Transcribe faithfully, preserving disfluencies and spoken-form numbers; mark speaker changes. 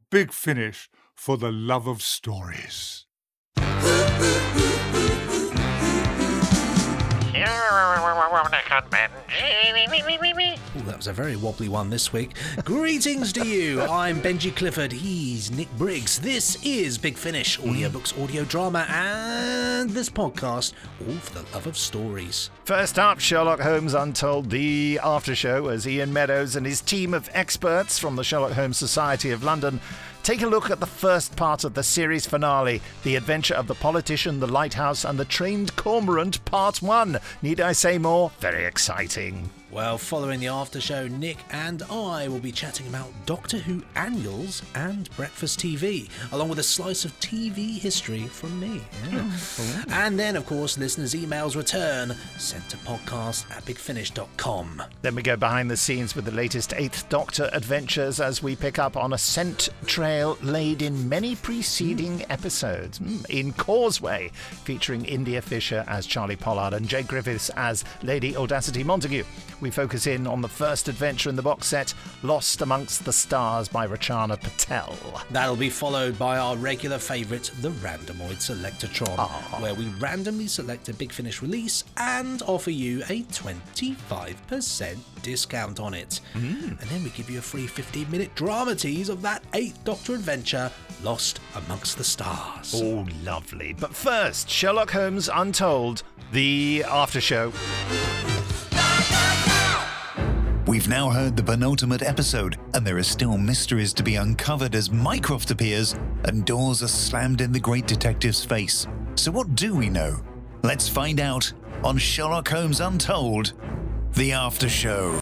Speaker 1: Big Finish for the love of stories.
Speaker 2: Ooh, that was a very wobbly one this week. Greetings to you. I'm Benji Clifford. He's Nick Briggs. This is Big Finish, audiobooks, audio drama, and this podcast, all for the love of stories.
Speaker 3: First up, Sherlock Holmes Untold, the after show, as Ian Meadows and his team of experts from the Sherlock Holmes Society of London take a look at the first part of the series finale, The Adventure of the Politician, the Lighthouse, and the Trained Cormorant, Part one. Need I say more? Very exciting.
Speaker 2: Well, following the after show, Nick and I will be chatting about Doctor Who annuals and breakfast T V, along with a slice of T V history from me. Yeah. Oh. And then, of course, listeners' emails return, sent to podcast at big finish dot com.
Speaker 3: Then we go behind the scenes with the latest Eighth Doctor adventures as we pick up on a scent trail laid in many preceding mm. episodes. Mm. In Causeway, featuring India Fisher as Charlie Pollard and Jay Griffiths as Lady Audacity Montague. We focus in on the first adventure in the box set, Lost Amongst the Stars by Rachana Patel.
Speaker 2: That'll be followed by our regular favourite, the Randomoid Selectatron, Aww. where we randomly select a Big Finish release and offer you a twenty-five percent discount on it. Mm. And then we give you a free fifteen minute drama tease of that Eighth Doctor adventure, Lost Amongst the Stars.
Speaker 3: Oh, lovely. But first, Sherlock Holmes Untold, the after show.
Speaker 4: We've now heard the penultimate episode, and there are still mysteries to be uncovered as Mycroft appears and doors are slammed in the great detective's face. So what do we know? Let's find out on Sherlock Holmes Untold, the after show.